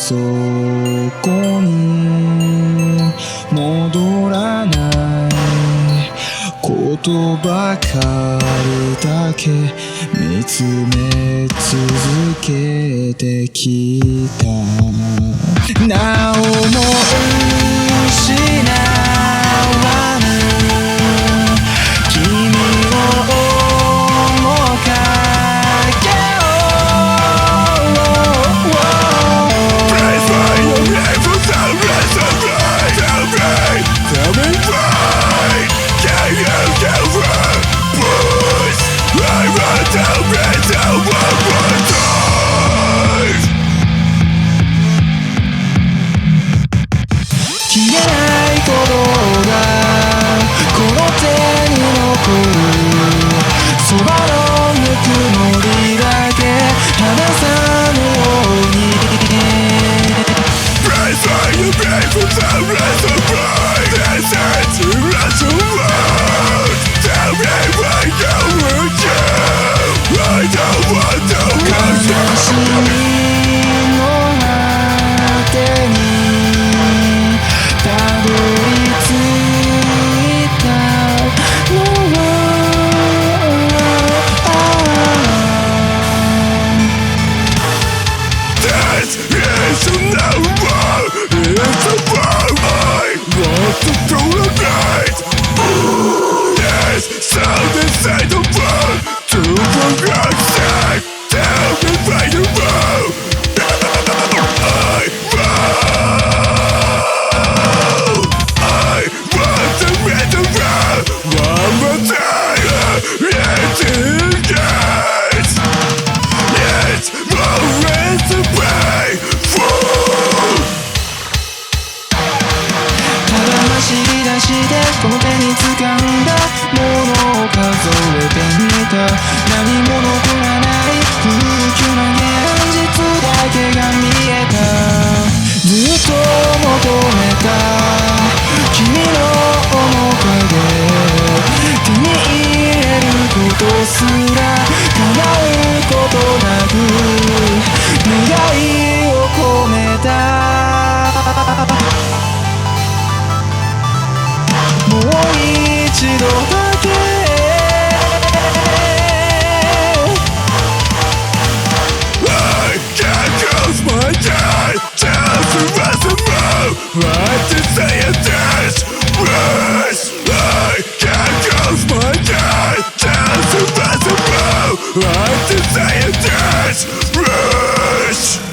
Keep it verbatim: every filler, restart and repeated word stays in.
そこに戻らないことばかりだけ見つめ続けてきた。なおも失わぬ君を面影を Praise by your beautiful celebration. Tell me, tell me why can you get wrong? Push, I want to be the one more time. 消えない鼓動がこの手に残る。そばのぬくもりだけ離さぬように。Praise by your beautiful celebration. This is the last word. Tell me why you will do. I don't want to go down.この手に掴んだものを数えてみた。何も残らない空虚な現実だけが見えた。ずっと求めた君の面影手に入れることすら叶うことなく願いを込めた。もう一度だけI can't close my eyes just to rest a move. I just say it this wish. I can't close my eyes just to rest a move. I just say it this wish.